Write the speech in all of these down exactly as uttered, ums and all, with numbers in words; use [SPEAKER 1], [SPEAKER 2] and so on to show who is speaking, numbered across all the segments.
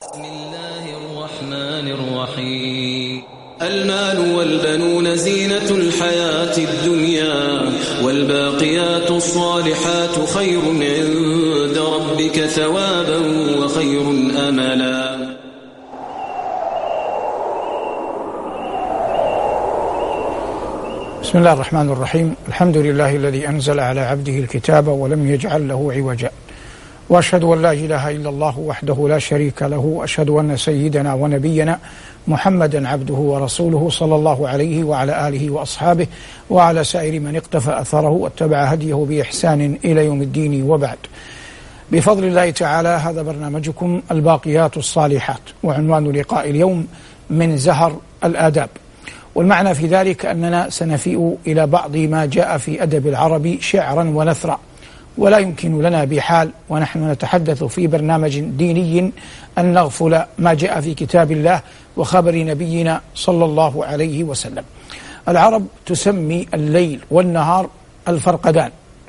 [SPEAKER 1] بسم الله الرحمن الرحيم. المال والبنون زينة الحياة الدنيا والباقيات الصالحات خير عند ربك ثوابا وخير أملا.
[SPEAKER 2] بسم الله الرحمن الرحيم. الحمد لله الذي أنزل على عبده الكتاب ولم يجعل له عوجا، وأشهد أن لا إله إلا الله وحده لا شريك له، وأشهد أن سيدنا ونبينا محمدا عبده ورسوله صلى الله عليه وعلى آله وأصحابه وعلى سائر من اقتفى أثره واتبع هديه بإحسان إلى يوم الدين، وبعد. بفضل الله تعالى هذا برنامجكم الباقيات الصالحات، وعنوان لقاء اليوم من زهر الآداب. والمعنى في ذلك أننا سنفيء إلى بعض ما جاء في أدب العرب شعرا ونثرا، ولا يمكن لنا بحال ونحن نتحدث في برنامج ديني أن نغفل ما جاء في كتاب الله وخبر نبينا صلى الله عليه وسلم. العرب تسمي الليل والنهار الفرقدان،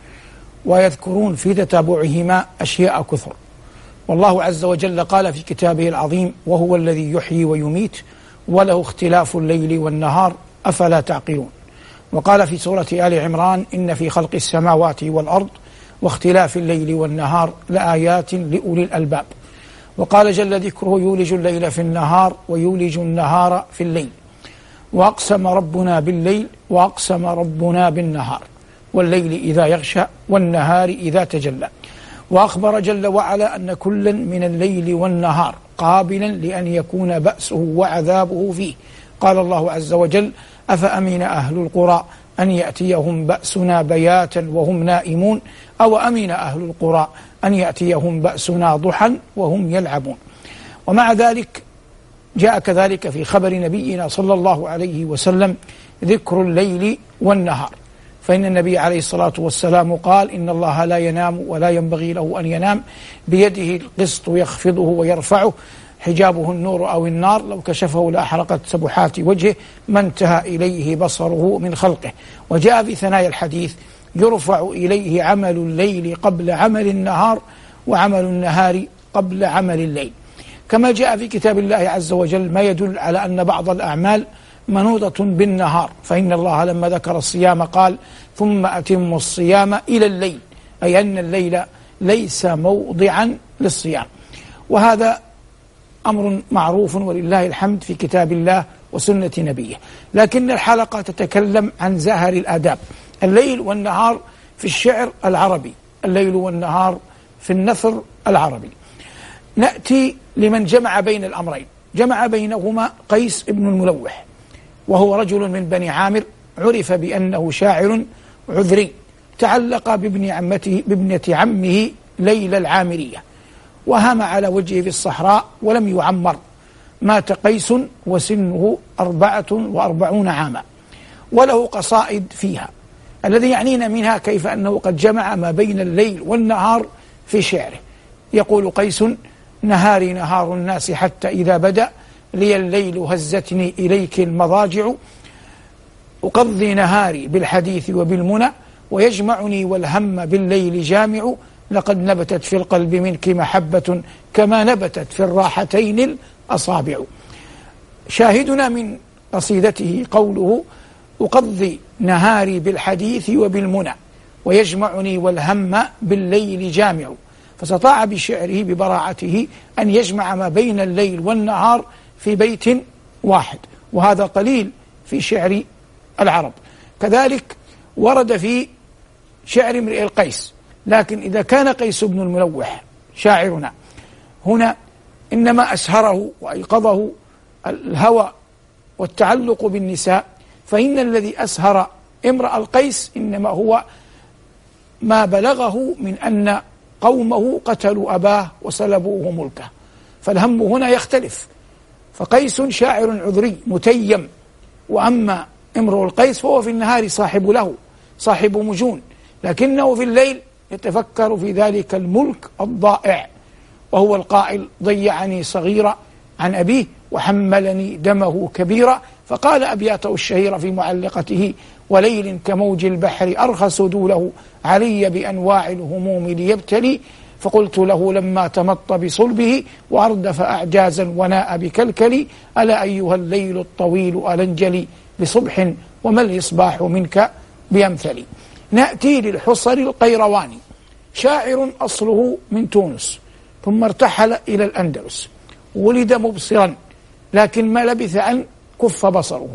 [SPEAKER 2] ويذكرون في تتابعهما أشياء كثر. والله عز وجل قال في كتابه العظيم: وهو الذي يحيي ويميت وله اختلاف الليل والنهار أفلا تعقلون. وقال في سورة آل عمران: إن في خلق السماوات والأرض واختلاف الليل والنهار لآيات لأولي الألباب. وقال جل ذكره: يولج الليل في النهار ويولج النهار في الليل، وأقسم ربنا بالليل وأقسم ربنا بالنهار، والليل إذا يغشى والنهار إذا تجلى. وأخبر جل وعلا أن كلا من الليل والنهار قابلا لأن يكون بأسه وعذابه فيه. قال الله عز وجل: أفأمن أهل القرى أن يأتيهم بأسنا بياتا وهم نائمون أو أمن أهل القرى أن يأتيهم بأسنا ضحى وهم يلعبون. ومع ذلك جاء كذلك في خبر نبينا صلى الله عليه وسلم ذكر الليل والنهار، فإن النبي عليه الصلاة والسلام قال: إن الله لا ينام ولا ينبغي له أن ينام، بيده القسط يخفضه ويرفعه، حجابه النور أو النار، لو كشفه لأحرقت سبحات وجهه ما انتهى إليه بصره من خلقه. وجاء في ثنايا الحديث: يرفع إليه عمل الليل قبل عمل النهار وعمل النهار قبل عمل الليل. كما جاء في كتاب الله عز وجل ما يدل على أن بعض الأعمال منوطة بالنهار، فإن الله لما ذكر الصيام قال: ثم أتم الصيام إلى الليل، أي أن الليل ليس موضعا للصيام. وهذا أمر معروف ولله الحمد في كتاب الله وسنة نبيه. لكن الحلقة تتكلم عن زهر الآداب، الليل والنهار في الشعر العربي، الليل والنهار في النثر العربي. نأتي لمن جمع بين الأمرين، جمع بينهما قيس بن الملوح، وهو رجل من بني عامر، عرف بأنه شاعر عذري، تعلق بابن عمته بابنة عمه ليلى العامرية، وهام على وجهه في الصحراء ولم يعمر. مات قيس وسنه أربعة وأربعون عاما، وله قصائد فيها. الذي يعنينا منها كيف أنه قد جمع ما بين الليل والنهار في شعره. يقول قيس: نهاري نهار الناس حتى إذا بدأ لي الليل هزتني إليك المضاجع، أقضي نهاري بالحديث وبالمنى ويجمعني والهم بالليل جامع، لقد نبتت في القلب منك محبة كما نبتت في الراحتين الأصابع. شاهدنا من قصيدته قوله: أقضي نهاري بالحديث وبالمنى ويجمعني والهم بالليل جامع. فاستطاع بشعره ببراعته أن يجمع ما بين الليل والنهار في بيت واحد، وهذا قليل في شعر العرب. كذلك ورد في شعر امرئ القيس. لكن إذا كان قيس بن الملوح شاعرنا هنا إنما أسهره وأيقظه الهوى والتعلق بالنساء، فإن الذي أسهر امرأ القيس إنما هو ما بلغه من أن قومه قتلوا أباه وسلبوه ملكه، فالهم هنا يختلف. فقيس شاعر عذري متيم، وأما امرؤ القيس فهو في النهار صاحب له صاحب مجون، لكنه في الليل يتفكر في ذلك الملك الضائع. وهو القائل: ضيعني صغيرا عن أبيه وحملني دمه كبيرا. فقال أبياته الشهيرة في معلقته: وليل كموج البحر أرخى سدوله علي بأنواع الهموم ليبتلي، فقلت له لما تمط بصلبه وأردف أعجازا وناء بكلكلي ألا أيها الليل الطويل ألنجلي بصبح وما الإصباح منك بأمثلي. نأتي للحصر القيرواني، شاعر أصله من تونس ثم ارتحل إلى الأندلس، ولد مبصرا لكن ما لبث أن كف بصره،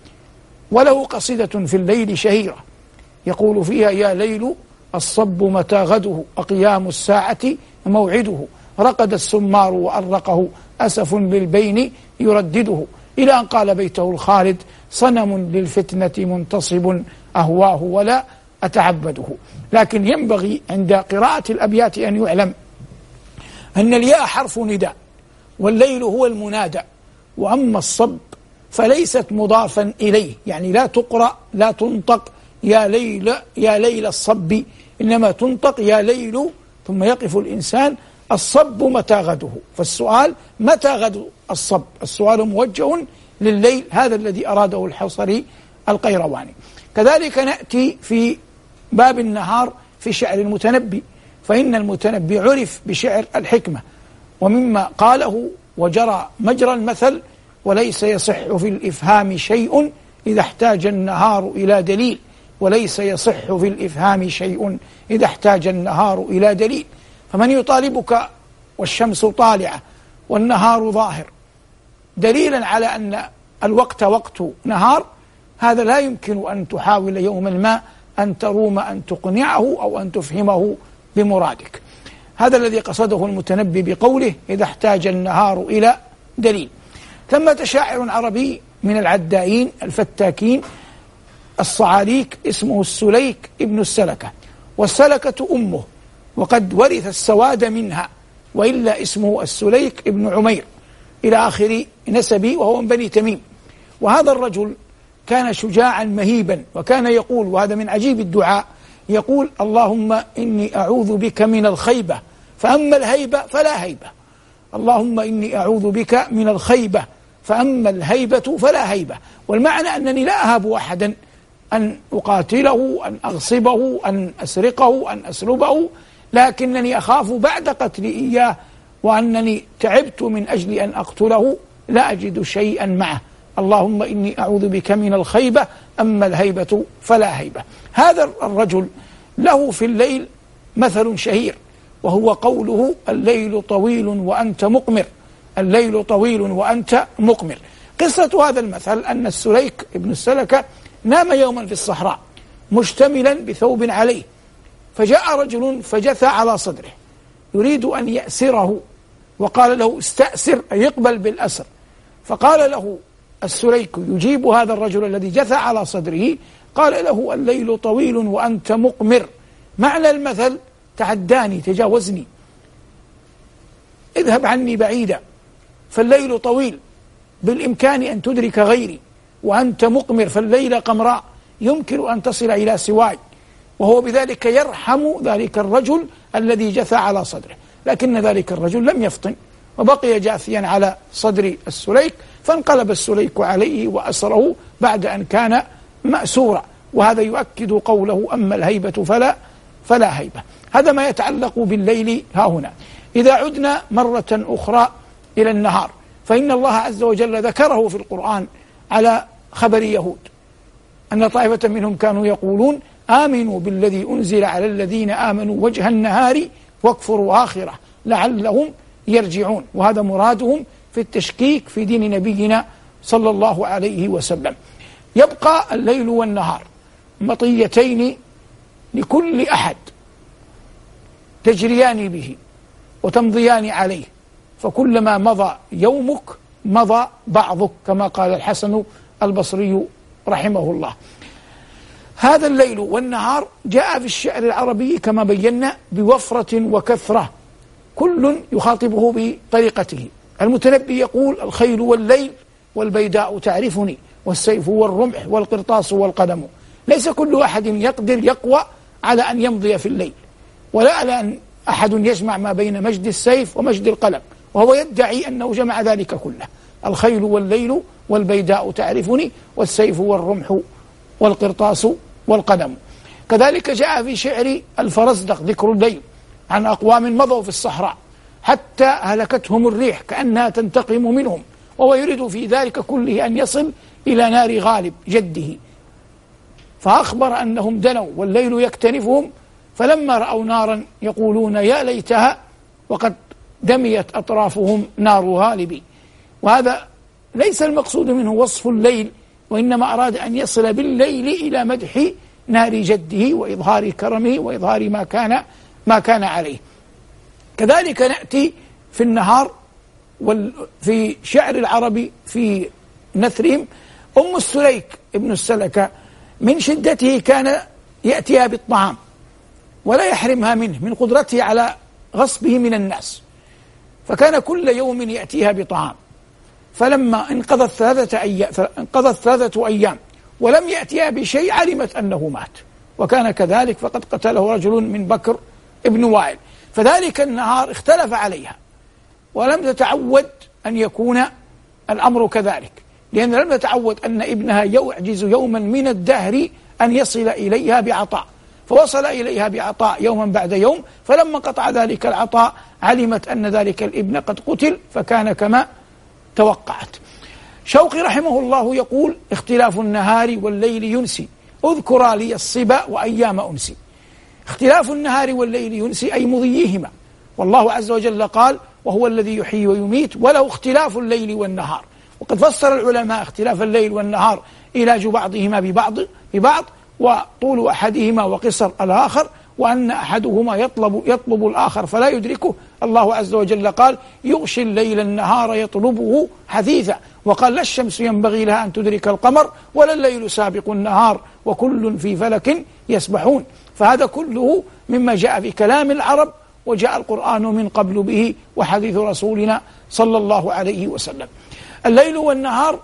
[SPEAKER 2] وله قصيدة في الليل شهيرة يقول فيها يا ليل الصب متى غده أقيام الساعة موعده، رقد السمار وأرقه أسف للبين يردده، إلى أن قال بيته الخالد صنم للفتنة منتصب أهواه ولا أتعبده. لكن ينبغي عند قراءة الأبيات أن يعلم أن الياء حرف نداء والليل هو المنادى، وأما الصب فليست مضافا إليه، يعني لا تقرأ لا تنطق يا ليل يا ليل الصب، إنما تنطق يا ليل ثم يقف الإنسان الصب متى غده. فالسؤال متى غد الصب؟ السؤال موجه لليل، هذا الذي أراده الحصري القيرواني. كذلك نأتي في باب النهار في شعر المتنبي، فإن المتنبي عرف بشعر الحكمة، ومما قاله وجرى مجرى المثل وليس يصح في الإفهام شيء إذا احتاج النهار إلى دليل، وليس يصح في الإفهام شيء إذا احتاج النهار إلى دليل. فمن يطالبك والشمس طالعة والنهار ظاهر دليلا على أن الوقت وقت نهار، هذا لا يمكن أن تحاول يوما ما أن تروم أن تقنعه أو أن تفهمه بمرادك. هذا الذي قصده المتنبي بقوله إذا احتاج النهار إلى دليل. ثمة شاعر عربي من العدائين الفتاكين الصعاليك اسمه السليك ابن السلكة، والسلكة أمه، وقد ورث السواد منها، وإلا اسمه السليك ابن عمير إلى آخر نسبي، وهو من بني تميم. وهذا الرجل كان شجاعا مهيبا، وكان يقول، وهذا من عجيب الدعاء، يقول اللهم إني أعوذ بك من الخيبة فأما الهيبة فلا هيبة، اللهم إني أعوذ بك من الخيبة فأما الهيبة فلا هيبة. والمعنى أنني لا أهاب أحدا أن أقاتله، أن أغصبه، أن أسرقه، أن أسلبه، لكنني أخاف بعد قتلي إياه، وأنني تعبت من أجل أن أقتله لا أجد شيئا معه، اللهم إني أعوذ بك من الخيبة أما الهيبة فلا هيبة. هذا الرجل له في الليل مثل شهير، وهو قوله الليل طويل وأنت مقمر، الليل طويل وأنت مقمر. قصة هذا المثل أن السليك ابن السلكة نام يوما في الصحراء مشتملا بثوب عليه، فجاء رجل فجثى على صدره يريد أن يأسره، وقال له استأسر أي يقبل بالأسر. فقال له السليك يجيب هذا الرجل الذي جثى على صدره، قال له الليل طويل وأنت مقمر، معنى المثل تعداني تجاوزني، اذهب عني بعيدا، فالليل طويل بالإمكان أن تدرك غيري، وأنت مقمر فالليل قمراء يمكن أن تصل إلى سواي. وهو بذلك يرحم ذلك الرجل الذي جثى على صدره، لكن ذلك الرجل لم يفطن وبقي جاثيا على صدر السليك، فانقلب السليك عليه وأسره بعد أن كان مأسورا. وهذا يؤكد قوله أما الهيبة فلا فلا هيبة. هذا ما يتعلق بالليل. ها هنا إذا عدنا مرة أخرى إلى النهار، فإن الله عز وجل ذكره في القرآن على خبر يهود أن طائفة منهم كانوا يقولون آمنوا بالذي أنزل على الذين آمنوا وجه النهار واكفروا آخره لعلهم يرجعون، وهذا مرادهم في التشكيك في دين نبينا صلى الله عليه وسلم. يبقى الليل والنهار مطيتين لكل أحد تجريان به وتمضيان عليه، فكلما مضى يومك مضى بعضك، كما قال الحسن البصري رحمه الله. هذا الليل والنهار جاء في الشعر العربي كما بينا بوفرة وكثرة، كل يخاطبه بطريقته. المتنبي يقول الخيل والليل والبيداء تعرفني والسيف والرمح والقرطاس والقلم. ليس كل أحد يقدر يقوى على أن يمضي في الليل، ولا على أن أحد يجمع ما بين مجد السيف ومجد القلم، وهو يدعي أنه جمع ذلك كله. الخيل والليل والبيداء تعرفني والسيف والرمح والقرطاس والقلم. كذلك جاء في شعر الفرزدق ذكر الليل عن أقوام مضوا في الصحراء حتى هلكتهم الريح كأنها تنتقم منهم، وهو يريد في ذلك كله أن يصل إلى نار غالب جده، فأخبر أنهم دنوا والليل يكتنفهم، فلما رأوا نارا يقولون يا ليتها وقد دميت أطرافهم نار غالب. وهذا ليس المقصود منه وصف الليل، وإنما أراد أن يصل بالليل إلى مدح نار جده وإظهار كرمه وإظهار ما كان ما كان عليه. كذلك نأتي في النهار في شعر العرب في نثرهم. أم السليك ابن السلكة من شدته كان يأتيها بالطعام ولا يحرمها منه من قدرته على غصبه من الناس، فكان كل يوم يأتيها بطعام، فلما انقضت ثلاثة أيام انقضت ثلاثة أيام ولم يأتيها بشيء علمت أنه مات، وكان كذلك فقد قتله رجل من بكر ابن وائل. فذلك النهار اختلف عليها ولم تتعود أن يكون الأمر كذلك، لأن لم تتعود أن ابنها يعجز يوما من الدهر أن يصل إليها بعطاء، فوصل إليها بعطاء يوما بعد يوم، فلما قطع ذلك العطاء علمت أن ذلك الابن قد قتل، فكان كما توقعت. شوقي رحمه الله يقول: اختلاف النهار والليل ينسي، اذكر لي الصبا وأيام أنسي. اختلاف النهار والليل ينسي أي مضيهما، والله عز وجل قال: وهو الذي يحيي ويميت وله اختلاف الليل والنهار. وقد فسر العلماء اختلاف الليل والنهار علاج بعضهما ببعض ببعض وطول أحدهما وقصر الآخر، وأن أحدهما يطلب يطلب الآخر فلا يدركه. الله عز وجل قال: يغشي الليل النهار يطلبه حثيثا، وقال: لا الشمس ينبغي لها أن تدرك القمر ولا الليل سابق النهار وكل في فلك يسبحون. فهذا كله مما جاء في كلام العرب، وجاء القرآن من قبل به وحديث رسولنا صلى الله عليه وسلم. الليل والنهار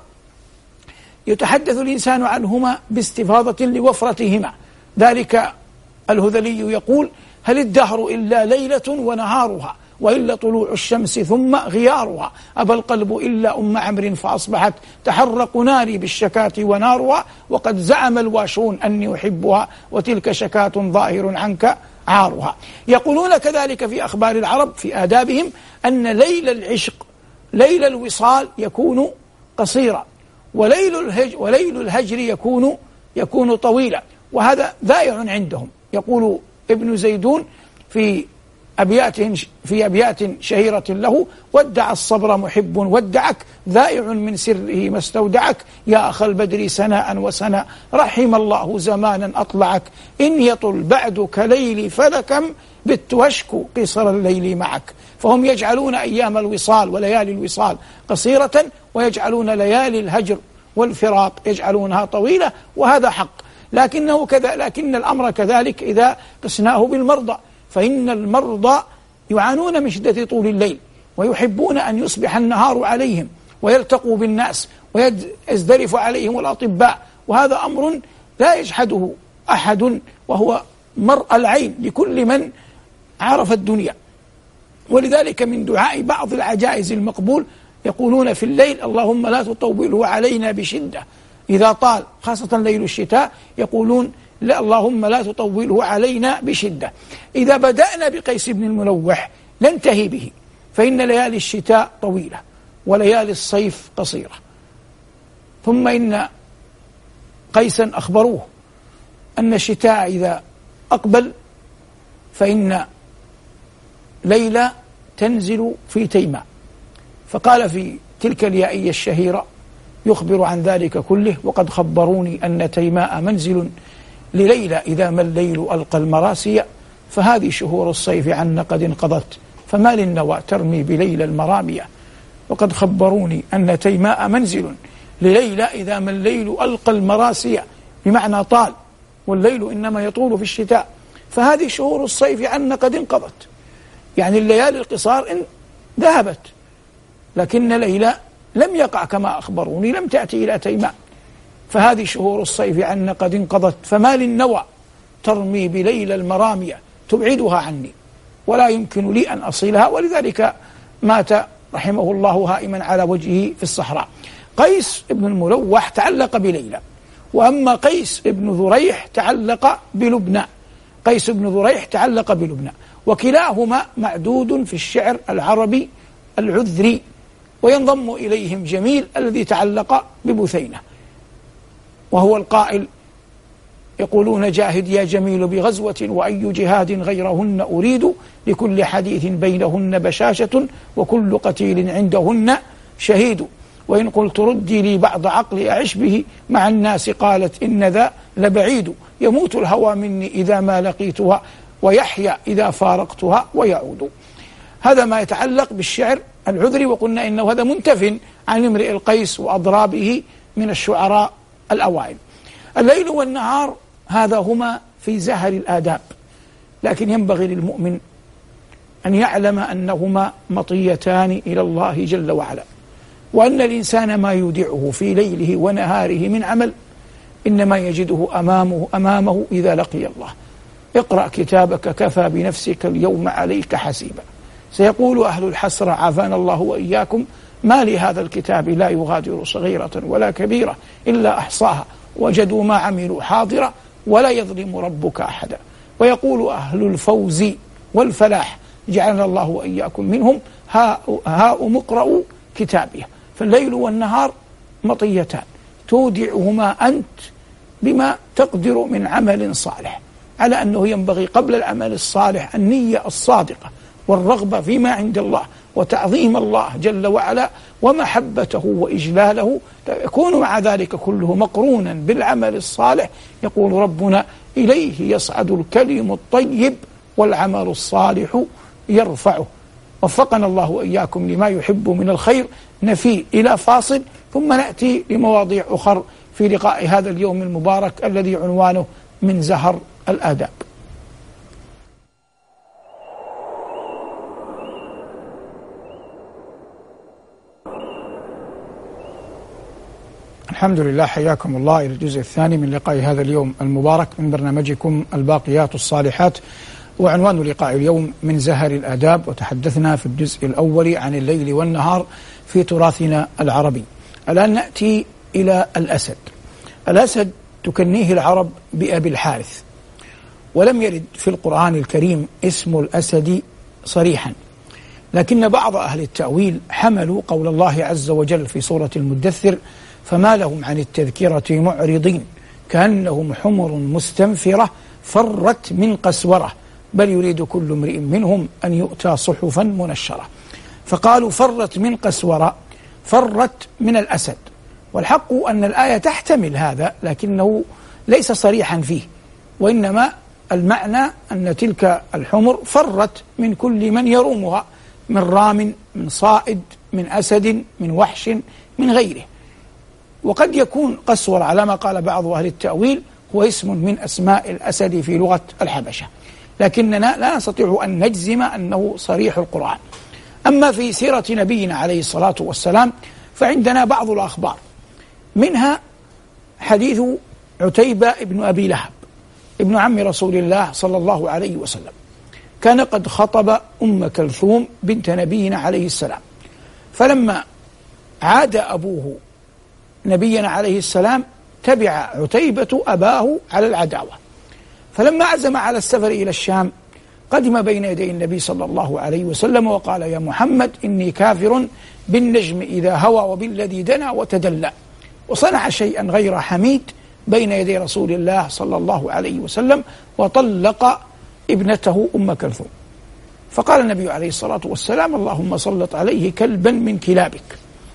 [SPEAKER 2] يتحدث الإنسان عنهما باستفاضة لوفرتهما. ذلك الهذلي يقول: هل الدهر إلا ليلة ونهارها، وإلا طلوع الشمس ثم غيارها، أبى القلب إلا أم عمرو فأصبحت تحرق ناري بالشكاة ونارها، وقد زعم الواشون أني أحبها وتلك شكاة ظاهر عنك عارها. يقولون كذلك في أخبار العرب في آدابهم أن ليل العشق ليل الوصال يكون قصيرا، وليل الهجر, وليل الهجر يكون يكون طويلا، وهذا ذائع عندهم. يقول ابن زيدون في أبيات في أبيات شهيرة له: ودع الصبر محب ودعك، ذائع من سره ما استودعك، يا أخ البدر سناء وسنا، رحم الله زمانا أطلعك، إن يطل بعدك ليلي فلكم، بت أشكو قصر الليل معك. فهم يجعلون أيام الوصال وليالي الوصال قصيرة، ويجعلون ليالي الهجر والفراق يجعلونها طويلة، وهذا حق. لكنه كذا لكن الأمر كذلك إذا قسناه بالمرضى، فإن المرضى يعانون من شدة طول الليل، ويحبون أن يصبح النهار عليهم ويلتقوا بالناس ويزدرف عليهم الأطباء، وهذا أمر لا يجحده أحد، وهو مرء العين لكل من عرف الدنيا. ولذلك من دعاء بعض العجائز المقبول يقولون في الليل: اللهم لا تطوله علينا بشدة. إذا طال خاصة ليل الشتاء يقولون: لا اللهم لا تطوله علينا بشدة. إذا بدأنا بقيس بن الملوح ننتهي به، فإن ليالي الشتاء طويلة وليالي الصيف قصيرة. ثم إن قيسا أخبروه أن الشتاء إذا أقبل فإن ليلة تنزل في تيماء، فقال في تلك اليائية الشهيرة يخبر عن ذلك كله: وقد خبروني أن تيماء منزل لليلى إذا ما الليل ألقى المراسي، فهذه شهور الصيف عنا قد انقضت، فما للنوى ترمي بليلى المرامية. وقد خبروني أن تيماء منزل لليلى إذا ما الليل ألقى المراسي، بمعنى طال، والليل إنما يطول في الشتاء، فهذه شهور الصيف عنا قد انقضت، يعني الليالي القصار إن ذهبت، لكن ليلى لم يقع كما أخبروني، لم تأتي إلى تيماء، فهذه شهور الصيف عنا قد انقضت، فما للنوى ترمي بليلى المرامية، تبعدها عني ولا يمكن لي أن أصلها. ولذلك مات رحمه الله هائما على وجهه في الصحراء. قيس ابن الملوح تعلق بليلى، وأما قيس ابن ذريح تعلق بلبنى، قيس بن ضريح تعلق بلبنى، وكلاهما معدود في الشعر العربي العذري، وينضم إليهم جميل الذي تعلق ببثينة، وهو القائل يقولون جاهد يا جميل بغزوة وأي جهاد غيرهن أريد، لكل حديث بينهن بشاشة وكل قتيل عندهن شهيد، وإن قلت ردي لي بعض عقلي أعش به مع الناس قالت إن ذا لبعيد، يموت الهوى مني إذا ما لقيتها ويحيى إذا فارقتها ويعود. هذا ما يتعلق بالشعر العذري، وقلنا إنه هذا منتف عن امرئ القيس وأضرابه من الشعراء الأوائل. الليل والنهار هذا هما في زهر الآداب، لكن ينبغي للمؤمن أن يعلم أنهما مطيتان إلى الله جل وعلا، وأن الإنسان ما يودعه في ليله ونهاره من عمل إنما يجده أمامه, أمامه إذا لقي الله. اقرأ كتابك كفى بنفسك اليوم عليك حسيبا. سيقول أهل الحسرة عافانا الله وإياكم ما لهذا الكتاب لا يغادر صغيرة ولا كبيرة إلا أحصاها وجدوا ما عملوا حاضرا ولا يظلم ربك أحدا. ويقول أهل الفوز والفلاح جعلنا الله وإياكم منهم هاؤم اقرأوا كتابيه. فالليل والنهار مطيتان تودعهما أنت بما تقدر من عمل صالح، على أنه ينبغي قبل العمل الصالح النية الصادقة والرغبة فيما عند الله وتعظيم الله جل وعلا ومحبته وإجلاله، يكون مع ذلك كله مقرونا بالعمل الصالح. يقول ربنا إليه يصعد الكلم الطيب والعمل الصالح يرفعه. وفقنا الله وإياكم لما يحب من الخير. نفي إلى فاصل ثم نأتي لمواضيع أخر في لقاء هذا اليوم المبارك الذي عنوانه من زهر الآداب. الحمد لله، حياكم الله إلى الجزء الثاني من لقاء هذا اليوم المبارك من برنامجكم الباقيات الصالحات، وعنوان لقاء اليوم من زهر الآداب. وتحدثنا في الجزء الأول عن الليل والنهار في تراثنا العربي. الآن نأتي إلى الأسد. الأسد تكنيه العرب بأبي الحارث، ولم يرد في القرآن الكريم اسم الأسد صريحا، لكن بعض أهل التأويل حملوا قول الله عز وجل في سورة المدثر فما لهم عن التذكرة معرضين كأنهم حمر مستنفرة فرت من قسورة بل يريد كل امرئ منهم أن يؤتى صحفا منشرة. فقالوا فرت من قسورة، فرت من الأسد، والحق أن الآية تحتمل هذا لكنه ليس صريحا فيه، وإنما المعنى أن تلك الحمر فرت من كل من يرومها من رام من صائد من أسد من وحش من غيره. وقد يكون قسور على ما قال بعض أهل التأويل هو اسم من أسماء الأسد في لغة الحبشة، لكننا لا نستطيع أن نجزم أنه صريح القرآن. أما في سيرة نبينا عليه الصلاة والسلام فعندنا بعض الأخبار، منها حديث عتيبة ابن أبي لهب ابن عم رسول الله صلى الله عليه وسلم، كان قد خطب أم كلثوم بنت نبينا عليه السلام، فلما عاد أبوه نبينا عليه السلام تبع عتيبة أباه على العداوة، فلما عزم على السفر إلى الشام قدم بين يدي النبي صلى الله عليه وسلم وقال يا محمد إني كافر بالنجم إذا هوى وبالذي دنا وتدلى، وصنع شيئا غير حميد بين يدي رسول الله صلى الله عليه وسلم وطلق ابنته أم كلثوم. فقال النبي عليه الصلاة والسلام اللهم سلط عليه كلبا من كلابك.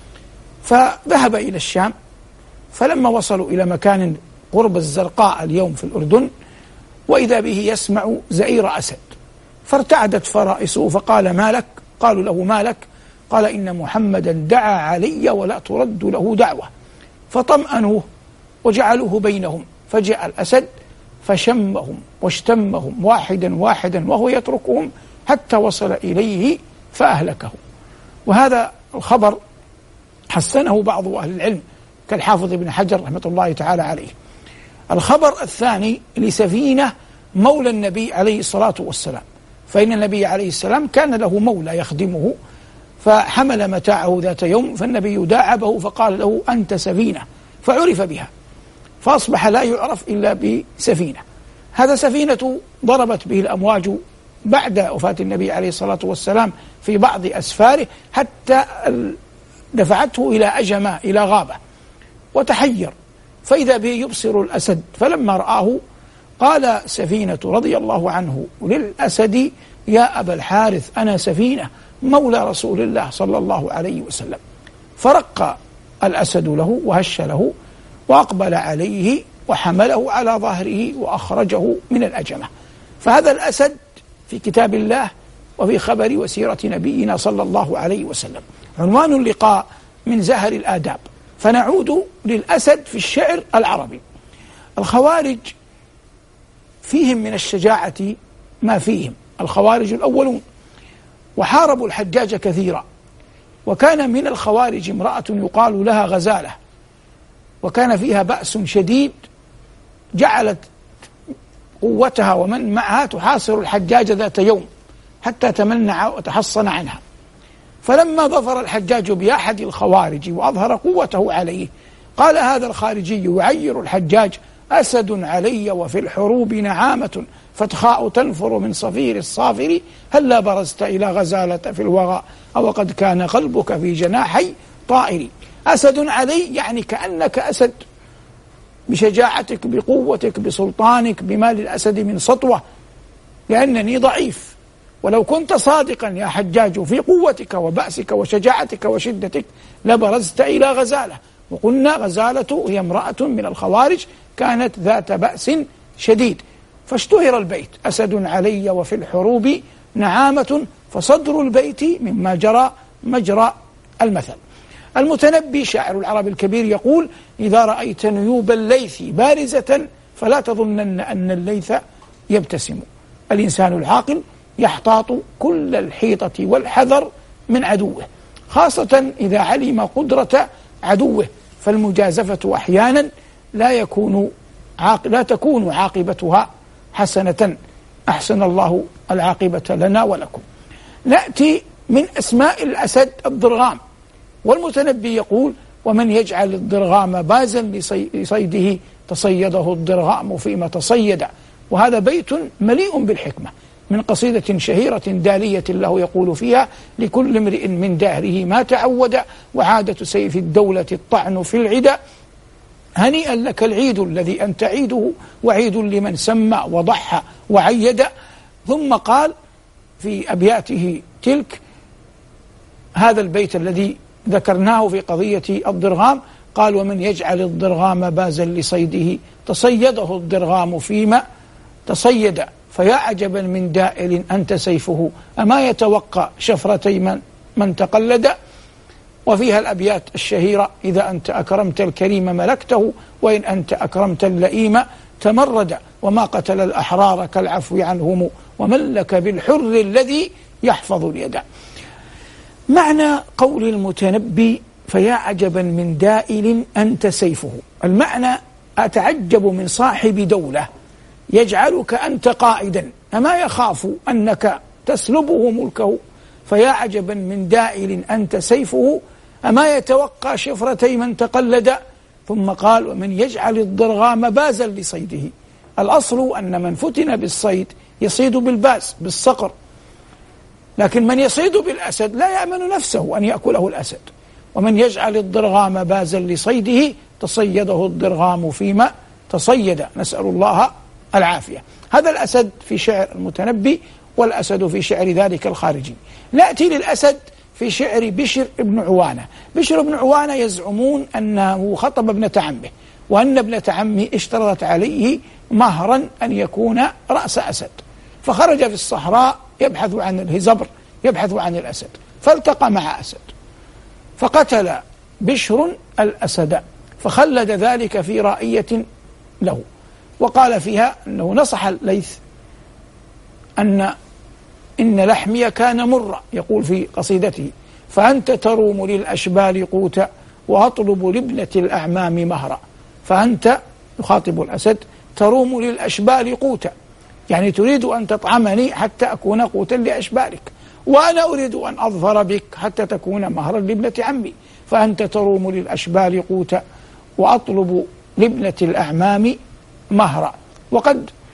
[SPEAKER 2] فذهب إلى الشام، فلما وصلوا إلى مكان قرب الزرقاء اليوم في الأردن وإذا به يسمع زئير أسد، فارتعدت فرائسه فقال ما لك؟ قالوا له ما لك؟ قال إن محمدا دعا علي ولا ترد له دعوة. فطمأنوه وجعلوه بينهم، فجاء الأسد فشمهم واشتمهم واحدا واحدا وهو يتركهم حتى وصل إليه فأهلكه. وهذا الخبر حسنه بعض أهل العلم كالحافظ ابن حجر رحمة الله تعالى عليه. الخبر الثاني لسفينة مولى النبي عليه الصلاة والسلام، فإن النبي عليه السلام كان له مولى يخدمه، فحمل متاعه ذات يوم فالنبي داعبه فقال له أنت سفينة، فعرف بها فأصبح لا يعرف إلا بسفينة. هذا سفينة ضربت به الأمواج بعد وفاة النبي عليه الصلاة والسلام في بعض أسفاره، حتى دفعته إلى أجمة، إلى غابة، وتحير، فإذا به يبصر الأسد، فلما رآه قال سفينة رضي الله عنه للأسد: يا أبا الحارث، أنا سفينة مولى رسول الله صلى الله عليه وسلم. فرق الأسد له وهش له وأقبل عليه وحمله على ظهره وأخرجه من الأجمة. فهذا الأسد في كتاب الله وفي خبر وسيرة نبينا صلى الله عليه وسلم. عنوان اللقاء: من زهر الآداب. فنعود للأسد في الشعر العربي. الخوارج فيهم من الشجاعة ما فيهم، الخوارج الأولون، وحاربوا الحجاج كثيرا. وكان من الخوارج امرأة يقال لها غزالة، وكان فيها بأس شديد، جعلت قوتها ومن معها تحاصر الحجاج ذات يوم حتى تمنع وتحصن عنها. فلما ظفر الحجاج بأحد الخوارج وأظهر قوته عليه، قال هذا الخارجي يعير الحجاج: أسد علي وفي الحروب نعامة، فتخاء تنفر من صفير الصافر، هلا برزت إلى غزالة في الوغى، أو قد كان قلبك في جناحي طائري. أسد علي يعني كأنك أسد، بشجاعتك، بقوتك، بسلطانك، بما للأسد من سطوة، لأنني ضعيف. ولو كنت صادقا يا حجاج في قوتك وبأسك وشجاعتك وشدتك لبرزت إلى غزالة. وقلنا غزالة هي امرأة من الخوارج كانت ذات بأس شديد. فاشتهر البيت: أسد علي وفي الحروب نعامة، فصدر البيت مما جرى مجرى المثل. المتنبي شاعر العرب الكبير يقول: إذا رأيت نيوب الليث بارزة فلا تظنن أن الليث يبتسم. الإنسان العاقل يحتاط كل الحيطة والحذر من عدوه، خاصة إذا علم قدرة عدوه، فالمجازفة أحيانا لا يكون عاق... لا تكون عاقبتها حسنة. أحسن الله العاقبة لنا ولكم. نأتي من أسماء الأسد الضرغام، والمتنبي يقول: ومن يجعل الضرغام بازا لصيده تصيده الضرغام فيما تصيد. وهذا بيت مليء بالحكمة من قصيدة شهيرة دالية له يقول فيها: لكل امرئ من دهره ما تعود، وعادة سيف الدولة الطعن في العدا، هنيئا لك العيد الذي أنت عيده، وعيد لمن سمى وضحى وعيد. ثم قال في أبياته تلك هذا البيت الذي ذكرناه في قضية الضرغام، قال: ومن يجعل الضرغام بازا لصيده تصيده الضرغام فيما تصيد، فيا عجبا من دائل أنت سيفه، أما يتوقع شفرتي من, من تقلد. وفيها الأبيات الشهيرة: إذا أنت أكرمت الكريم ملكته، وإن أنت أكرمت اللئيم تمرد، وما قتل الأحرار كالعفو عنهم، وملك بالحر الذي يحفظ اليد. معنى قول المتنبي: فيا عجبا من دائل أنت سيفه، المعنى: أتعجب من صاحب دولة يجعلك أنت قائدا، أما يخاف أنك تسلبه ملكه. فيا عجبا من دائل أنت سيفه، أما يتوقى شفرتي من تقلد. ثم قال: ومن يجعل الضرغام بازا لصيده. الأصل أن من فتن بالصيد يصيد بالباز بالصقر، لكن من يصيد بالأسد لا يأمن نفسه أن يأكله الأسد. ومن يجعل الضرغام بازا لصيده تصيده الضرغام فيما تصيد، نسأل الله العافية. هذا الأسد في شعر المتنبي، والأسد في شعر ذلك الخارجي. نأتي للأسد في شعر بشر بن عوانة. بشر بن عوانة يزعمون أنه خطب ابنة عمه، وأن ابنة عمه اشترطت عليه مهرا أن يكون رأس أسد، فخرج في الصحراء يبحث عن الهزبر، يبحث عن الأسد، فالتقى مع أسد، فقتل بشر الأسد، فخلد ذلك في رائية له، وقال فيها أنه نصح الليث أن إن لحمي كان مرا، يقول في قصيدته: فأنت تروم للأشبال قوتا، وأطلب لابنة الأعمام مهرا. فأنت، يخاطب الأسد، تروم للأشبال قوتا، يعني تريد أن تطعمني حتى أكون قوتا لأشبالك، وأنا أريد أن أظفر بك حتى تكون مهرا لابنة عمي. فأنت تروم للأشبال قوتا، وأطلب لابنة الأعمام مهرا. وقد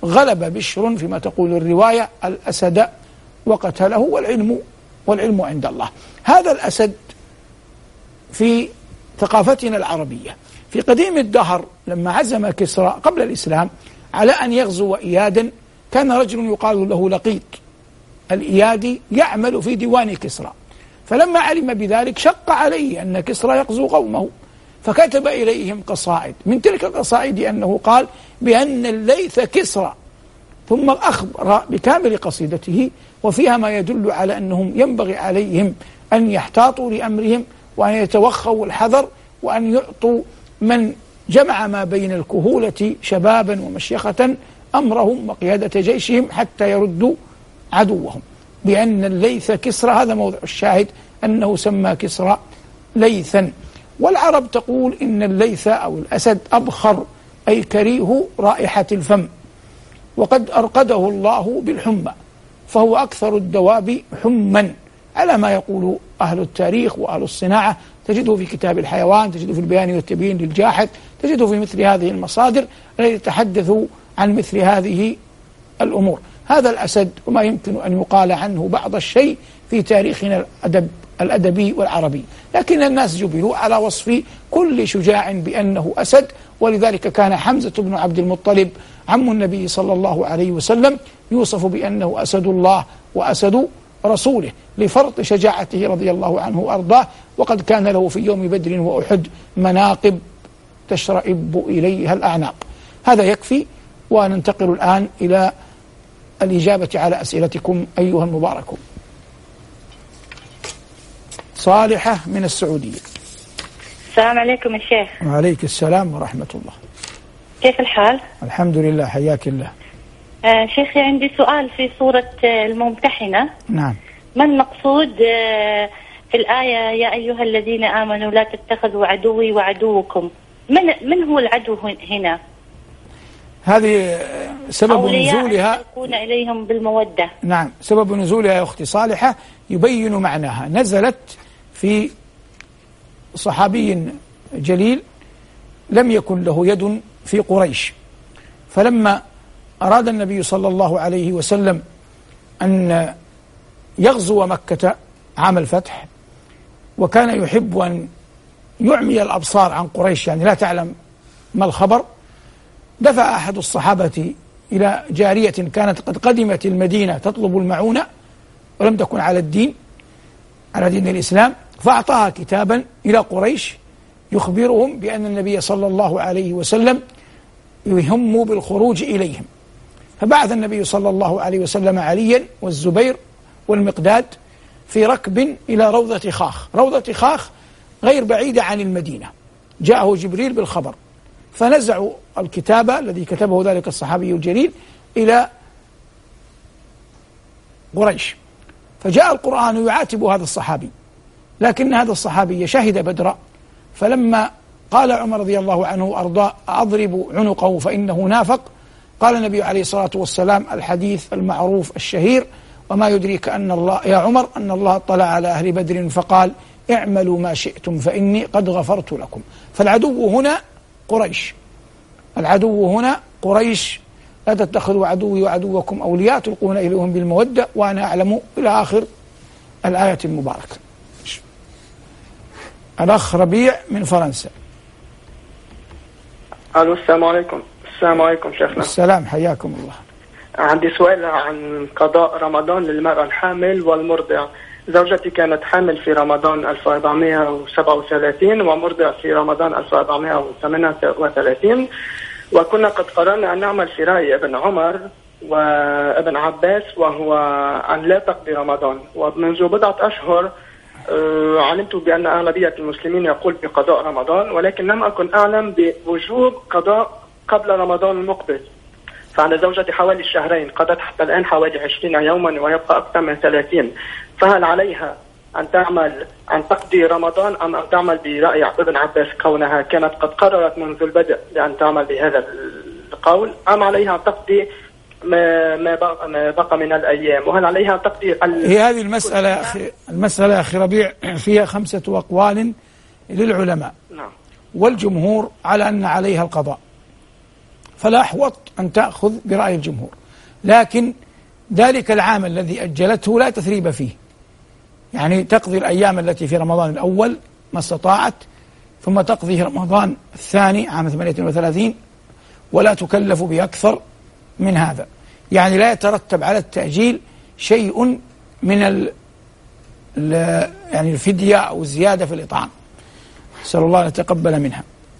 [SPEAKER 2] غلب بشر فيما تقول الرواية الأسد وقتله، والعلم والعلم عند الله. هذا الأسد في ثقافتنا العربية في قديم الدهر لما عزم كسرى قبل الإسلام على أن يغزو إيادا، كان رجل يقال له لقيط الإيادي يعمل في ديوان كسرى، فلما علم بذلك شق عليه أن كسرى يغزو قومه، فكتب إليهم قصائد. من تلك القصائد أنه قال بأن الليث كسرى، ثم أخبر بكامل قصيدته وفيها ما يدل على أنهم ينبغي عليهم أن يحتاطوا لأمرهم وأن يتوخوا الحذر، وأن يعطوا من جمع ما بين الكهولة شبابا ومشيخة أمرهم وقيادة جيشهم حتى يردوا عدوهم، بأن الليث كسرى. هذا موضع الشاهد، أنه سمى كسرى ليثا. والعرب تقول إن الليث أو الأسد أبخر، أي كريه رائحة الفم، وقد أرقده الله بالحمى، فهو أكثر الدواب حما على ما يقول أهل التاريخ وأهل الصناعة. تجده في كتاب الحيوان، تجده في البيان والتبيين للجاحظ، تجده في مثل هذه المصادر التي تتحدث عن مثل هذه الأمور. هذا الأسد وما يمكن أن يقال عنه بعض الشيء في تاريخنا الأدب الأدبي والعربي، لكن الناس جبلوا على وصف كل شجاع بأنه أسد. ولذلك كان حمزة بن عبد المطلب عم النبي صلى الله عليه وسلم يوصف بأنه أسد الله وأسد رسوله لفرط شجاعته رضي الله عنه وأرضاه، وقد كان له في يوم بدر وأحد مناقب تشرئب إليها الأعناق. هذا يكفي، وننتقل الآن إلى الإجابة على أسئلتكم أيها المباركون. صالحة من السعودية.
[SPEAKER 3] السلام عليكم يا شيخ.
[SPEAKER 2] وعليك السلام ورحمة الله.
[SPEAKER 3] كيف الحال؟
[SPEAKER 2] الحمد لله، حياك الله.
[SPEAKER 3] آه شيخي، عندي سؤال في سورة الممتحنة.
[SPEAKER 2] نعم.
[SPEAKER 3] ما المقصود آه في الآية يا أيها الذين آمنوا لا تتخذوا عدوي وعدوكم؟ من من هو العدو هنا؟
[SPEAKER 2] هذه سبب نزولها
[SPEAKER 3] يكون إليهم بالمودة.
[SPEAKER 2] نعم، سبب نزولها يا أختي صالحة يبين معناها. نزلت في صحابي جليل لم يكن له يد في قريش، فلما أراد النبي صلى الله عليه وسلم أن يغزو مكة عام الفتح، وكان يحب أن يعمي الأبصار عن قريش، يعني لا تعلم ما الخبر، دفع أحد الصحابة إلى جارية كانت قد قدمت المدينة تطلب المعونة ولم تكن على الدين على دين الإسلام، فأعطاها كتابا إلى قريش يخبرهم بأن النبي صلى الله عليه وسلم يهم بالخروج إليهم. فبعث النبي صلى الله عليه وسلم عليا والزبير والمقداد في ركب إلى روضة خاخ. روضة خاخ غير بعيدة عن المدينة، جاءه جبريل بالخبر، فنزعوا الكتاب الذي كتبه ذلك الصحابي الجليل إلى قريش، فجاء القرآن يعاتب هذا الصحابي، لكن هذا الصحابي شهد بدرا، فلما قال عمر رضي الله عنه وأرضاه أضرب عنقه فإنه نافق، قال النبي عليه الصلاة والسلام الحديث المعروف الشهير وما يدريك أن الله يا عمر أن الله اطلع على أهل بدر فقال اعملوا ما شئتم فإني قد غفرت لكم. فالعدو هنا قريش، العدو هنا قريش. لا تتخذوا عدوي وعدوكم أولياء تلقون إليهم بالمودة وأنا أعلم إلى آخر الآية المباركة. الأخ ربيع من فرنسا.
[SPEAKER 4] ألو، السلام عليكم. السلام عليكم شيخنا.
[SPEAKER 2] السلام، حياكم الله.
[SPEAKER 4] عندي سؤال عن قضاء رمضان للمرأة الحامل والمرضع. زوجتي كانت حامل في رمضان ألف وأربعمائة وسبعة وثلاثين ومرضع في رمضان ألف وأربعمائة وثمانية وثلاثين، وكنا قد قررنا أن نعمل في رأي ابن عمر وابن عباس وهو أن لا تقضي رمضان. ومنذ بضعة أشهر أه علمت بأن أغلبية المسلمين يقول بقضاء رمضان، ولكن لم أكن أعلم بوجوب قضاء قبل رمضان المقبل. فعلى زوجتي حوالي شهرين، قضت حتى الآن حوالي عشرين يوما ويبقى أكثر من ثلاثين، فهل عليها أن تعمل أن تقضي رمضان أم أن تعمل برأي ابن عباس كونها كانت قد قررت منذ البدء بأن تعمل بهذا القول، أم عليها أن تقضي ما ما بقى, ما بقى من الأيام؟ وهل عليها أن تقضي ال...
[SPEAKER 2] هي هذه المسألة أخي المسألة أخي ربيع فيها خمسة أقوال للعلماء.
[SPEAKER 4] نعم.
[SPEAKER 2] والجمهور على أن عليها القضاء، فالأحوط أن تأخذ برأي الجمهور. لكن ذلك العام الذي أجلته لا تثريب فيه، يعني تقضي الأيام التي في رمضان الأول ما استطاعت، ثم تقضي رمضان الثاني عام ثمانية وثلاثين ولا تكلف بأكثر من هذا. يعني لا يترتب على التأجيل شيء من ال يعني الفدية أو الزيادة في الإطعام. أسأل الله أن يتقبل منها.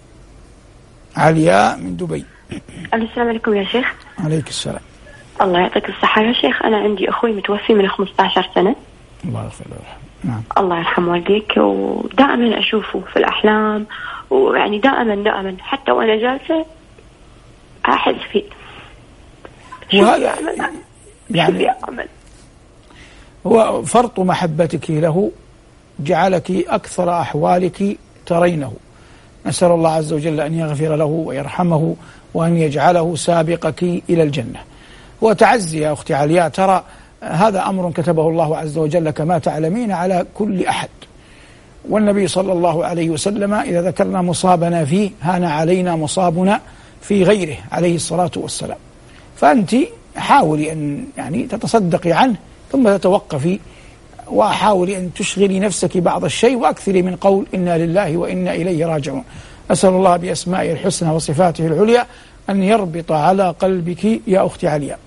[SPEAKER 2] علياء من دبي.
[SPEAKER 5] السلام عليكم يا شيخ.
[SPEAKER 2] عليك السلام.
[SPEAKER 5] الله يعطيك الصحة يا شيخ. أنا عندي أخوي متوفي من خمسة عشر سنة.
[SPEAKER 2] الله يغفر له ويرحمه. نعم.
[SPEAKER 5] الله يرحم والديك. ودائما أشوفه في الأحلام، ويعني دائما دائما حتى وأنا جالسة أحس فيه.
[SPEAKER 2] وهذا يعني هو فرط محبتك له جعلك أكثر أحوالك ترينه. نسأل الله عز وجل أن يغفر له ويرحمه وأن يجعله سابقك إلى الجنة. وتعزي يا أختي علياء، ترى هذا أمر كتبه الله عز وجل كما تعلمين على كل أحد، والنبي صلى الله عليه وسلم إذا ذكرنا مصابنا فيه هان علينا مصابنا في غيره عليه الصلاة والسلام. فأنت حاولي أن يعني تتصدقي عنه ثم تتوقفي، وحاولي أن تشغلي نفسك بعض الشيء، وأكثري من قول إنا لله وإنا إليه راجعون. أسأل الله بأسمائه الحسنى وصفاته العليا أن يربط على قلبك يا أختي علياء.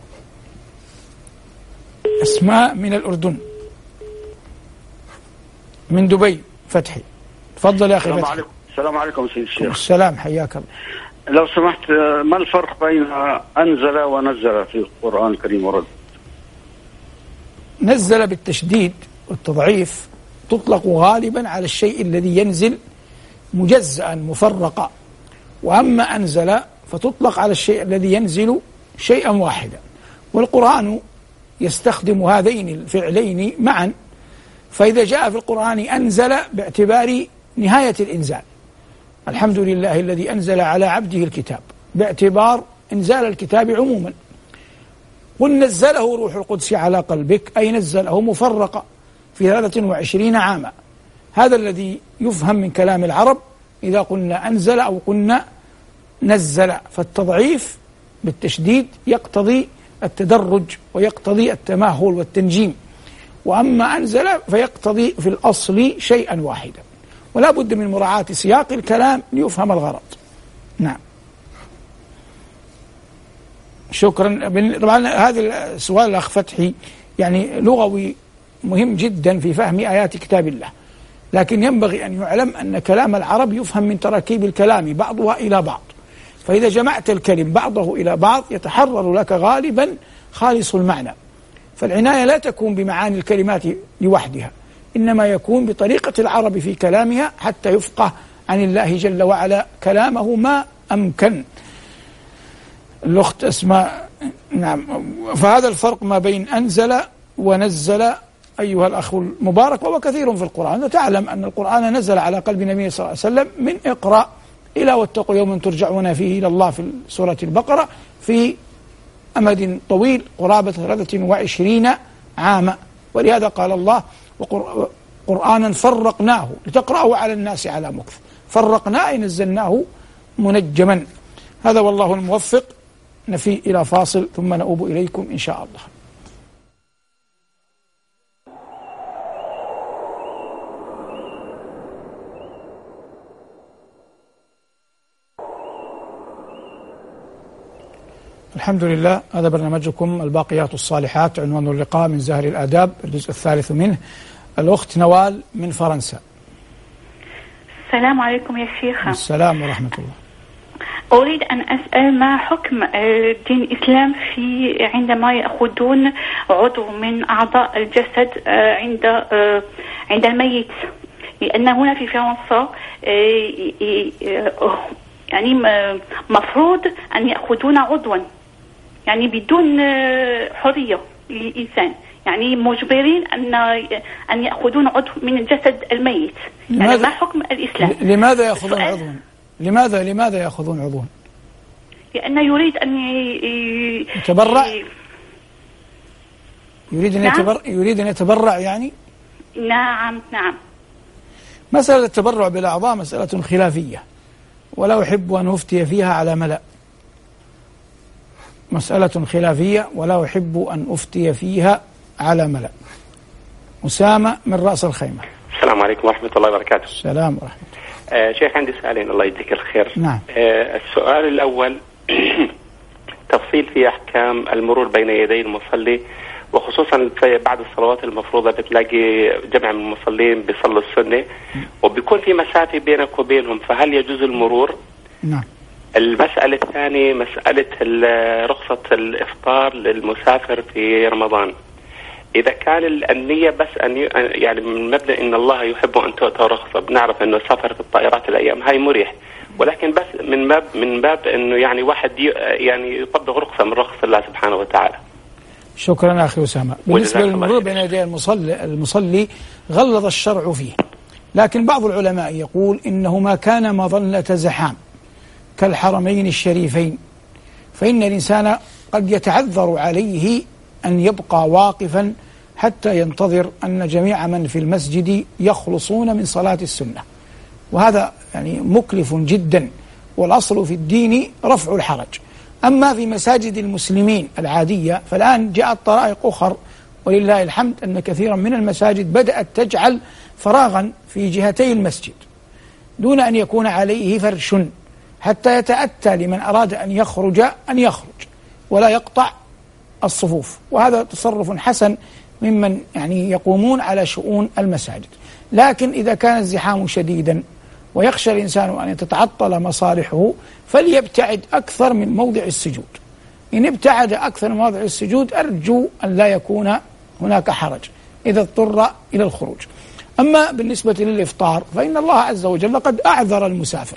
[SPEAKER 2] أسماء من الأردن من دبي فتحي. تفضل يا أخي
[SPEAKER 6] السلام
[SPEAKER 2] فتحي.
[SPEAKER 6] عليكم. السلام عليكم سيد الشيخ.
[SPEAKER 2] السلام، حياك الله.
[SPEAKER 6] لو سمحت، ما الفرق بين أنزل ونزل في القرآن الكريم ورد؟
[SPEAKER 2] نزل بالتشديد والتضعيف تطلق غالبا على الشيء الذي ينزل مجزأ مفرقا، وأما أنزل فتطلق على الشيء الذي ينزل شيئا واحدا. والقرآن يستخدم هذين الفعلين معا، فإذا جاء في القرآن أنزل باعتبار نهاية الإنزال، الحمد لله الذي أنزل على عبده الكتاب، باعتبار إنزال الكتاب عموما. قل نزله روح القدس على قلبك، أي نزله مفرقا في ثلاثة وعشرين عاما. هذا الذي يفهم من كلام العرب إذا قلنا أنزل أو قلنا نزل. فالتضعيف بالتشديد يقتضي التدرج ويقتضي التمهل والتنجيم، وأما أنزل فيقتضي في الأصل شيئا واحدا، ولا بد من مراعاة سياق الكلام ليفهم الغرض. نعم، شكرا. طبعا هذا السؤال الأخ فتحي يعني لغوي مهم جدا في فهم آيات كتاب الله، لكن ينبغي أن يعلم أن كلام العرب يفهم من تراكيب الكلام بعضها إلى بعض، فإذا جمعت الكلم بعضه إلى بعض يتحرر لك غالبا خالص المعنى. فالعناية لا تكون بمعاني الكلمات لوحدها، إنما يكون بطريقة العرب في كلامها حتى يفقه عن الله جل وعلا كلامه ما أمكن. الأخت أسماء. نعم، فهذا الفرق ما بين أنزل ونزل أيها الأخ المبارك، وهو كثير في القرآن. وتعلم أن القرآن نزل على قلب النبي صلى الله عليه وسلم من اقرأ إلى واتقوا يوما ترجعون فيه إلى الله في سورة البقرة في أمد طويل قرابة ثلاثة وعشرين عاما. ولهذا قال الله وقرآنا فرقناه لتقرأه على الناس على مكث. فرقناه نزلناه منجما. هذا والله الموفق. نفي إلى فاصل ثم نؤوب إليكم إن شاء الله. الحمد لله. هذا برنامجكم الباقيات الصالحات، عنوان اللقاء من زهر الآداب، الجزء الثالث منه. الأخت نوال من فرنسا.
[SPEAKER 7] السلام عليكم يا شيخ.
[SPEAKER 2] السلام ورحمة الله.
[SPEAKER 7] أريد أن أسأل ما حكم دين الإسلام في عندما يأخذون عضو من أعضاء الجسد عند عند الميت، لأن هنا في فرنسا يعني مفروض أن يأخذون عضوا يعني بدون حرية للإنسان، يعني مجبرين أن أن يأخذون عضو من جسد الميت. يعني ما حكم الإسلام؟
[SPEAKER 2] لماذا يأخذون عضوا؟ لماذا لماذا يأخذون عضوا؟
[SPEAKER 7] لأنه يريد أن
[SPEAKER 2] يتبرع. يريد أن نعم؟ يتبرع يريد أن يتبرع يعني؟
[SPEAKER 7] نعم نعم.
[SPEAKER 2] مسألة التبرع بالأعضاء مسألة خلافية، ولا أحب أن أفتي فيها على ملأ، مسألة خلافية ولا أحب أن أفتي فيها على ملأ. أسامة من رأس الخيمة.
[SPEAKER 8] السلام عليكم ورحمة الله وبركاته.
[SPEAKER 2] السلام ورحمة
[SPEAKER 8] الله. آه شيخ عندي سؤالين الله يجزيك الخير.
[SPEAKER 2] نعم.
[SPEAKER 8] آه السؤال الأول تفصيل في أحكام المرور بين يدي المصلي، وخصوصا في بعد الصلوات المفروضة بتلاقي جمع من المصلين بيصلوا السنة وبيكون في مسافة بينك وبينهم، فهل يجوز المرور؟
[SPEAKER 2] نعم.
[SPEAKER 8] المسألة الثانية مسألة رخصة الإفطار للمسافر في رمضان، إذا كان النية بس أن يعني من مبدأ إن الله يحب أن تؤتى رخصة، بنعرف إنه السفر في الطائرات الأيام هاي مريح، ولكن بس من باب من باب إنه يعني واحد يعني يطبق رخصة من رخص الله سبحانه وتعالى.
[SPEAKER 2] شكرا أخي أسامة. بالنسبة للمرور بين يدي المصلي المصلي غلظ الشرع فيه، لكن بعض العلماء يقول إنه ما كان مظنة زحام كالحرمين الشريفين فإن الإنسان قد يتعذر عليه أن يبقى واقفا حتى ينتظر أن جميع من في المسجد يخلصون من صلاة السنة، وهذا يعني مكلف جدا، والأصل في الدين رفع الحرج. أما في مساجد المسلمين العادية فالآن جاءت طرائق أخر ولله الحمد أن كثيرا من المساجد بدأت تجعل فراغا في جهتي المسجد دون أن يكون عليه فرش حتى يتأتى لمن أراد أن يخرج أن يخرج ولا يقطع الصفوف، وهذا تصرف حسن ممن يعني يقومون على شؤون المساجد. لكن إذا كان الزحام شديدا ويخشى الإنسان أن تتعطل مصالحه فليبتعد أكثر من موضع السجود. إن ابتعد أكثر من موضع السجود أرجو أن لا يكون هناك حرج إذا اضطر إلى الخروج. أما بالنسبة للإفطار فإن الله عز وجل قد أعذر المسافر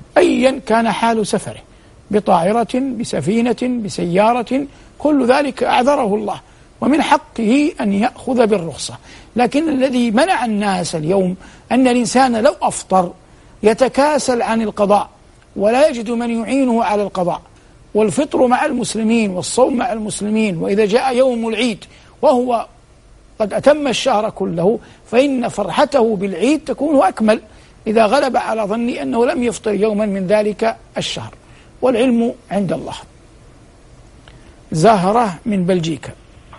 [SPEAKER 2] أيا كان حال سفره، بطائرة بسفينة بسيارة، كل ذلك أعذره الله ومن حقه أن يأخذ بالرخصة. لكن الذي منع الناس اليوم أن الإنسان لو أفطر يتكاسل عن القضاء ولا يجد من يعينه على القضاء، والفطر مع المسلمين والصوم مع المسلمين، وإذا جاء يوم العيد وهو قد أتم الشهر كله فإن فرحته بالعيد تكون أكمل إذا غلب على ظني أنه لم يفطر يوما من ذلك الشهر، والعلم عند الله. زهرة من بلجيكا.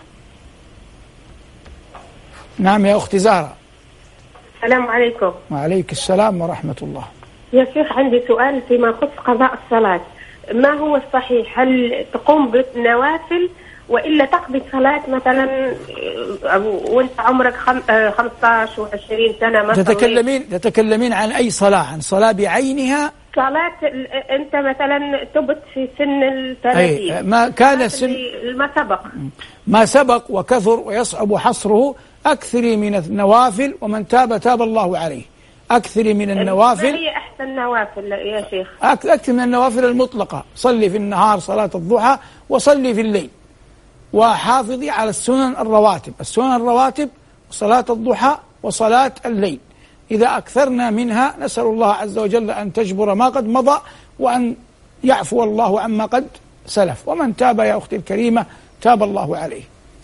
[SPEAKER 2] نعم يا أختي زهرة.
[SPEAKER 9] السلام عليكم.
[SPEAKER 2] وعليك السلام ورحمة الله.
[SPEAKER 9] يا شيخ عندي سؤال فيما يخص قضاء الصلاة، ما هو الصحيح؟ هل تقوم بالنوافل وإلا تقضي صلاة مثلا وانت عمرك خمسة عشر وعشرين سنة مثلا؟
[SPEAKER 2] تتكلمين تتكلمين عن أي صلاة؟ عن صلاة بعينها؟
[SPEAKER 9] صلاة أنت مثلا تبت في سن الثلاثين.
[SPEAKER 2] أي ما كان السن
[SPEAKER 9] ما سبق
[SPEAKER 2] ما سبق وكثر ويصعب حصره. أكثري من النوافل ومن تاب تاب الله عليه. أكثري من النوافل.
[SPEAKER 9] ما هي أحسن نوافل يا شيخ؟
[SPEAKER 2] أكثر من النوافل المطلقة، صلي في النهار صلاة الضحى وصلي في الليل، وحافظي على السنن الرواتب، السنن الرواتب صلاة الضحى وصلاة الليل. إذا أكثرنا منها نسأل الله عز وجل أن تجبر ما قد مضى وأن يعفو الله عما قد سلف، ومن تاب يا أختي الكريمة تاب الله عليه.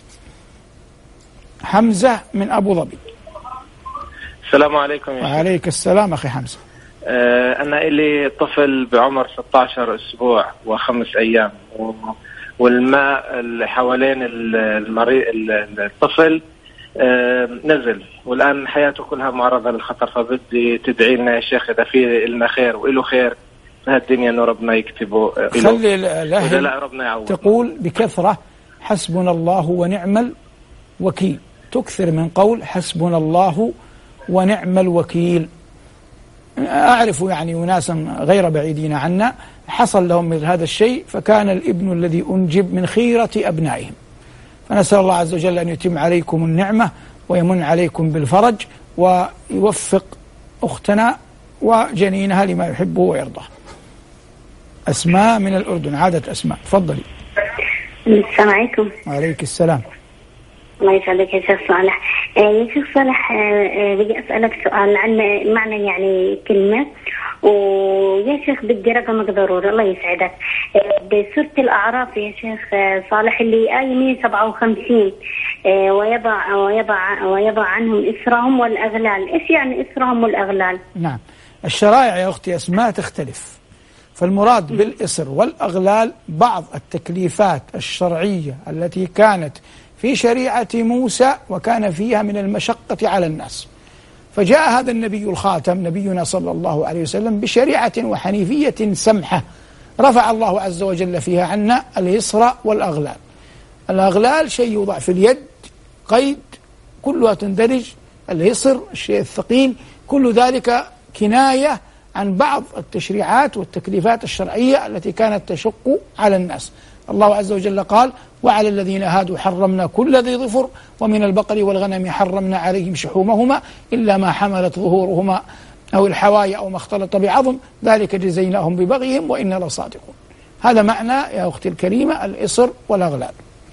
[SPEAKER 2] حمزة من أبو ظبي.
[SPEAKER 10] السلام عليكم يا
[SPEAKER 2] وعليك السلام أخي حمزة.
[SPEAKER 10] آه أنا إلي طفل بعمر ستة عشر أسبوع وخمس أيام، والماء اللي حوالين المريء الطفل آه نزل، والآن حياته كلها معرضة للخطر، فبدي تدعي لنا يا شيخ إذا في لنا خير وإله خير في هالدنيا إنه ربنا يكتبه.
[SPEAKER 2] خلي الأهل تقول بكثرة حسبنا الله ونعم الوكيل، تكثر من قول حسبنا الله ونعم الوكيل. أعرف يعني أناسا غير بعيدين عنا حصل لهم مثل هذا الشيء، فكان الابن الذي أنجب من خيرة أبنائهم. فنسأل الله عز وجل أن يتم عليكم النعمة ويمن عليكم بالفرج ويوفق أختنا وجنينها لما يحبه ويرضاه. أسماء من الأردن. عادت أسماء، تفضلي.
[SPEAKER 11] السلام عليكم.
[SPEAKER 2] وعليك السلام.
[SPEAKER 11] الله يسعدك يا شيخ صالح. آه يا شيخ صالح، آه بدي أسألك سؤال عن معنى يعني كلمة، ويا شيخ بدي رقمك ضروري الله يسعدك. آه بسورة الأعراف يا شيخ آه صالح اللي آية مئة وسبعة وخمسين آه ويضع ويضع ويضع عنهم إسرهم والأغلال. إيش يعني إسرهم والأغلال؟
[SPEAKER 2] نعم، الشرائع يا أختي أسماء تختلف، فالمراد بالإصر والأغلال بعض التكليفات الشرعية التي كانت في شريعة موسى وكان فيها من المشقة على الناس، فجاء هذا النبي الخاتم نبينا صلى الله عليه وسلم بشريعة وحنيفية سمحة رفع الله عز وجل فيها عنا الإصر والأغلال. الأغلال شيء يوضع في اليد، قيد، كلها تندرج. الإصر الشيء الثقيل، كل ذلك كناية عن بعض التشريعات والتكليفات الشرعية التي كانت تشق على الناس. الله عز وجل قال: وعلى الذين هادوا حرمنا كل ذي ظفر ومن البقر والغنم حرمنا عليهم شحومهما إلا ما حملت ظهورهما أو الحوايا أو ما اختلط بعظم ذلك جزيناهم ببغيهم وإنا لصادقون. هذا معنى يا أختي الكريمة الإصر والأغلال.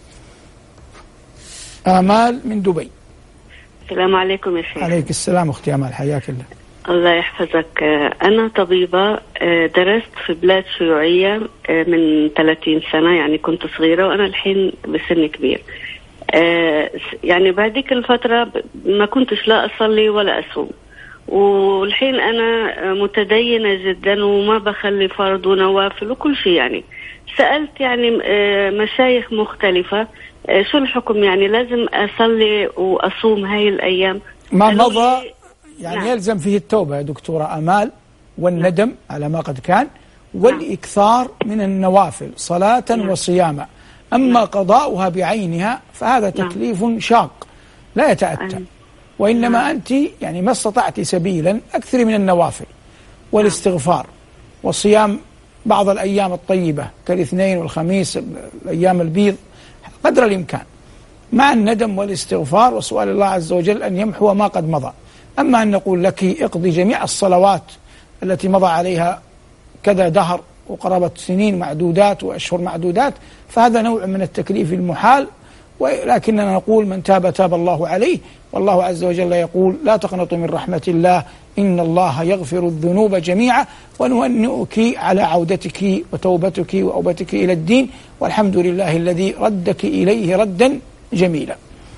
[SPEAKER 2] آمال من دبي.
[SPEAKER 12] السلام عليكم يا شيخ.
[SPEAKER 2] عليك السلام أختي آمال، حياك الله.
[SPEAKER 12] الله يحفظك. أنا طبيبة، درست في بلاد شيوعية من ثلاثين سنة، يعني كنت صغيرة وأنا الحين بسن كبير. يعني بعديك الفترة ما كنتش لا أصلي ولا أصوم، والحين أنا متدينة جدا وما بخلي فرض ونوافل وكل شيء. يعني سألت يعني مشايخ مختلفة شو الحكم، يعني لازم أصلي وأصوم هاي الأيام؟
[SPEAKER 2] ما مضى يعني نعم. يلزم فيه التوبة يا دكتورة أمال والندم نعم. على ما قد كان، والإكثار من النوافل صلاة نعم. وصياما. أما نعم. قضاؤها بعينها فهذا تكليف نعم. شاق لا يتأتى نعم. وإنما نعم. أنت يعني ما استطعت سبيلا أكثر من النوافل والاستغفار وصيام بعض الأيام الطيبة كالاثنين والخميس، الأيام البيض قدر الإمكان، مع الندم والاستغفار وسؤال الله عز وجل أن يمحو ما قد مضى. أما أن نقول لك اقضي جميع الصلوات التي مضى عليها كذا دهر وقرابة سنين معدودات وأشهر معدودات، فهذا نوع من التكليف المحال. ولكننا نقول من تاب تاب الله عليه، والله عز وجل يقول: لا تقنطوا من رحمة الله إن الله يغفر الذنوب جميعا، ونهنئك على عودتك وتوبتك وأوبتك إلى الدين، والحمد لله الذي ردك إليه ردا جميلا.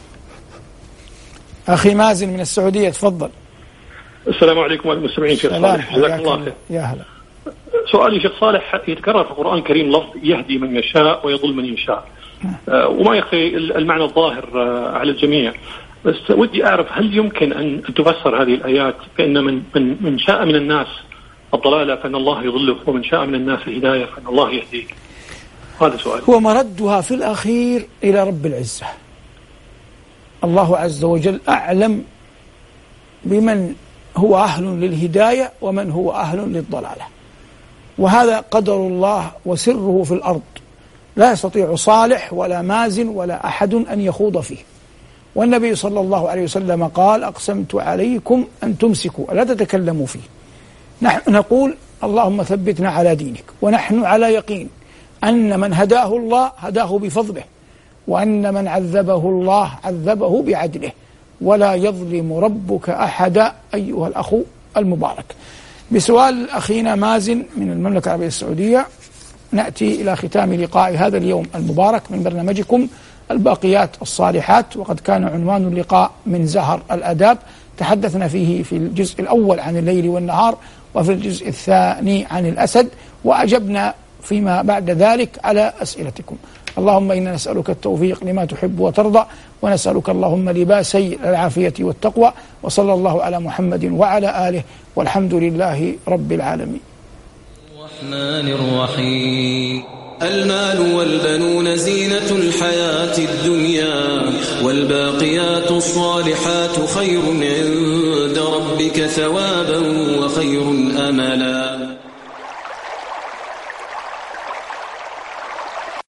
[SPEAKER 2] أخي مازن من السعودية، تفضل.
[SPEAKER 13] السلام عليكم ورحمة الله وبركاته. شيخ صالح، جزاك الله خير.
[SPEAKER 2] يا هلا.
[SPEAKER 13] سؤالي شيخ صالح، يتكرر في القرآن الكريم لفظ يهدي من يشاء ويضل من يشاء، آه وما يخفي المعنى الظاهر آه على الجميع، بس ودي أعرف هل يمكن أن تفسر هذه الآيات بأن من من من شاء من الناس الضلالة فإن الله يضله، ومن شاء من الناس الهداية فإن الله يهديه؟ هذا سؤال.
[SPEAKER 2] هو مردها في الأخير إلى رب العزة. الله عز وجل أعلم بمن هو أهل للهداية ومن هو أهل للضلالة، وهذا قدر الله وسره في الأرض، لا يستطيع صالح ولا مازن ولا أحد أن يخوض فيه. والنبي صلى الله عليه وسلم قال: أقسمت عليكم أن تمسكوا لا تتكلموا فيه. نحن نقول: اللهم ثبتنا على دينك، ونحن على يقين أن من هداه الله هداه بفضله، وأن من عذبه الله عذبه بعدله، ولا يظلم ربك أحدا أيها الأخ المبارك. بسؤال أخينا مازن من المملكة العربية السعودية نأتي إلى ختام لقاء هذا اليوم المبارك من برنامجكم الباقيات الصالحات، وقد كان عنوان اللقاء من زهر الأداب. تحدثنا فيه في الجزء الأول عن الليل والنهار، وفي الجزء الثاني عن الأسد، وأجبنا فيما بعد ذلك على أسئلتكم. اللهم إنا نسألك التوفيق لما تحب وترضى، ونسألك اللهم لباسي العافية والتقوى، وصلى الله على محمد وعلى آله، والحمد لله رب العالمين.
[SPEAKER 1] الرحمن الرحيم. المال والبنون زينة الحياة الدنيا، والباقيات الصالحات خير عند ربك ثوابا وخير أملا.